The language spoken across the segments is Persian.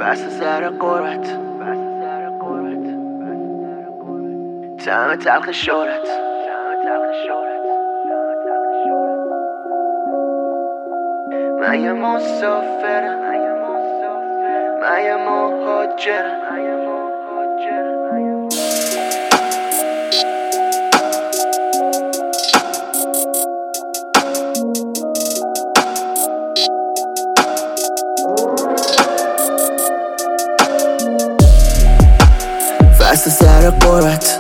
بس سر قربت طعم تلخ شورت من یه مسافرم من یه مهاجرم فصل سر قربت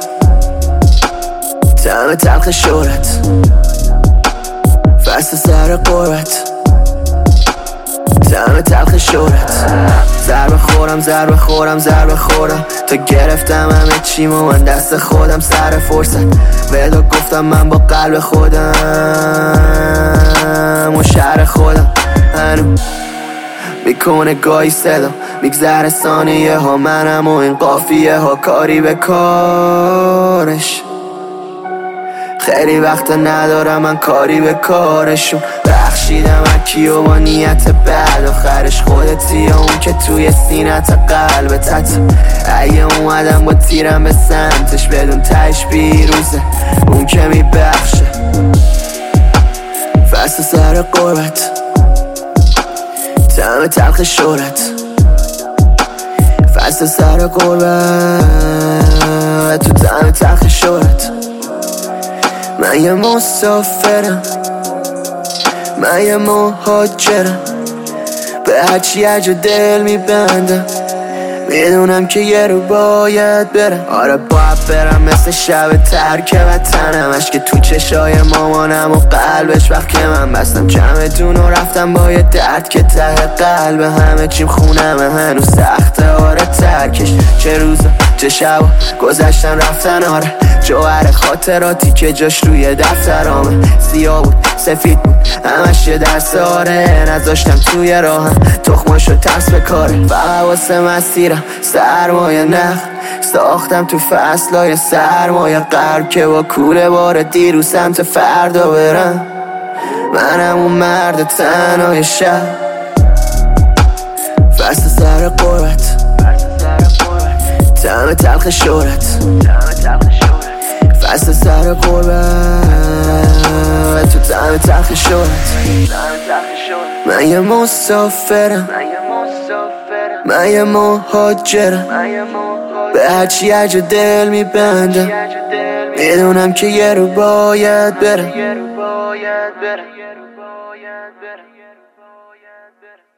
طعم تلخ شورت فصل سر قربت طعم تلخ شورت ضربه خورم تا گرفتم همه چیمو من دست خودم سر فرصت ودا گفتم من با قلب خودم و شهر خودم هنو میکنه گاهی صدا میگذره ثانیه ها منم و این قافیه ها کاری به کارش خیلی وقت ندارم من کاری به کارشون بخشیدم اکی و با نیت بد آخرش خودتی یا اون که توی سینت قلبتت اگه اومدم با تیرم به سمتش بدون تش بیروزه اون که میبخشه فصل سر قربت طعم تلخ شورت فصل سر قربت تو طعم تلخ شورت من یه مسافرم من یه مهاجرم به هرچی اجا دل میبندم میدونم که یه رو باید برم آره باید برم مثل شب ترک وطنم عشق تو چشای مامانم و قلبش وقت که من بستم چمدون و رفتم با یه درد که ته قلب همه چیم خونمه هنوز سخته آره ترکش چه روزا چه شبا گذشتن رفتن آره جوهر خاطراتی که جاش روی دفترامه سیاه بود سفید بود همش یه درس آره نذاشتم توی راهم تخماشو ترس به کاره فقط واسه مسیرم سرمایه نخ ساختم تو فصلای سرمایه قرب که با کوله بار دیرو سمت فردا برم منم اون مرد تنهای شب فصل سر قربت طعم تلخ شورت فصل سر قربت تو طعم تلخ شورت من یه مسافرم من یه مهاجرم به هرچی اجا دل میبندم میدونم که یه رو باید برم